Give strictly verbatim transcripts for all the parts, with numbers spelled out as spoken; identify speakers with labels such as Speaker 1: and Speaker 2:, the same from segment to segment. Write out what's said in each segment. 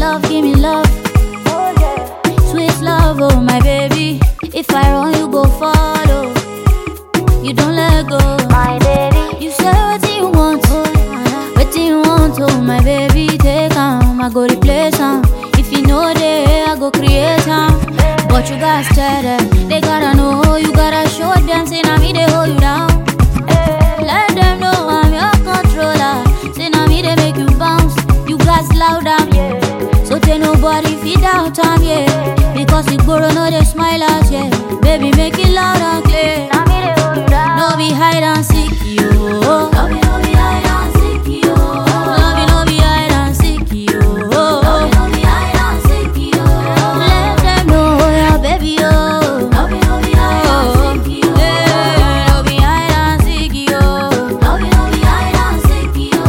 Speaker 1: love, give me love. Sweet love, oh my baby. If I run, you go follow. You don't let go,
Speaker 2: My baby,
Speaker 1: you say what you want, what you want, oh my baby. Take am, I go replace am. If you know there, I go create am. But you gotta tell them, they gotta know. You gotta show them, say na me they hold you down. Let them know I'm your controller. Say na me they make you bounce. You guys loud down, yeah. So tell nobody feed out time, yeah. Because the guru know they smile out, yeah. Baby make it loud and clear.
Speaker 2: now me they hold you down.
Speaker 1: No be hide and seek, yo.
Speaker 2: Love me, no be hide and seek, yo.
Speaker 1: Love me no be hide and seek, yo.
Speaker 2: Love me, no be hide and seek, yo.
Speaker 1: Let them know, yeah, baby, yo.
Speaker 2: Love me, no be hide and seek, yo.
Speaker 1: Yeah, no be hide and seek, yo.
Speaker 2: Love me, no be hide and seek, yo.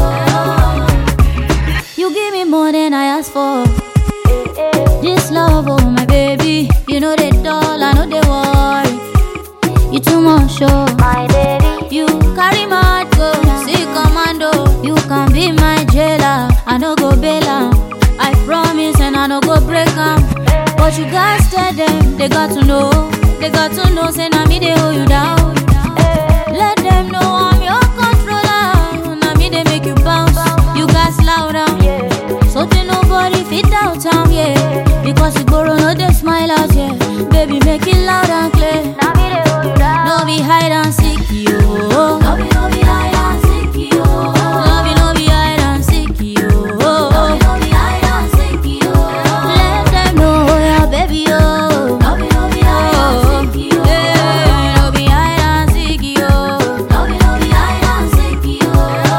Speaker 1: You give me more than I asked for.
Speaker 2: Eh, eh.
Speaker 1: This love, oh my baby. You know they dull, I know they worry. You too much, oh.
Speaker 2: My baby,
Speaker 1: You carry my go, see commando. You can be my jailer, I no go bail am. I promise and I no go break am. But you guys tell them, they got to know. They got to know, say na me they hold you down. Let them know I'm your controller. Na me they make you bounce. You guys loud down,
Speaker 2: yeah.
Speaker 1: so they nobody fit out time, yeah. Because you borrow no they smile out, yeah. Baby make it loud and clear.
Speaker 2: Now me they hold you down.
Speaker 1: No be hide and seek, yo.
Speaker 2: Love me, no be hide and seek, yo.
Speaker 1: Love you no be hide and seek, yo.
Speaker 2: Love me, no be hide and seek, yo.
Speaker 1: Let them know, yeah, baby, yo.
Speaker 2: Love me, no be hide and seek, yo.
Speaker 1: Yeah, no be hide and seek, yo.
Speaker 2: Love me, no be hide and seek, yo.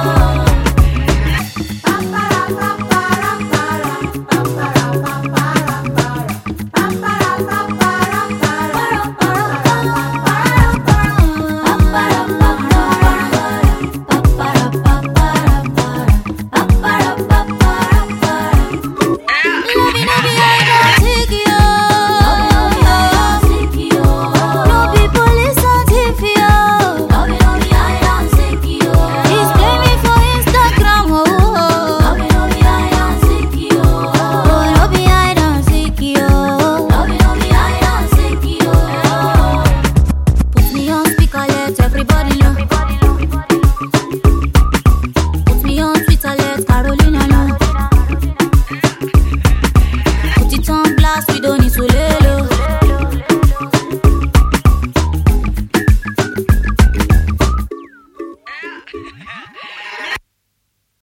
Speaker 1: Love you no be hide and seek, yo.
Speaker 2: Love me, no be hide and seek, yo.
Speaker 1: No be police and thief, yo.
Speaker 2: Love me, no be hide and seek, yo.
Speaker 1: He's playing me for Instagram, oh, oh.
Speaker 2: Love me, no be hide and seek, yo.
Speaker 1: Oh, no be hide and seek, yo.
Speaker 2: Love me, no be hide and seek, yo.
Speaker 1: Put me on speaker, let everybody know. Put me on Twitter, let Carolina know. Put it on blast, we don't need to lay low.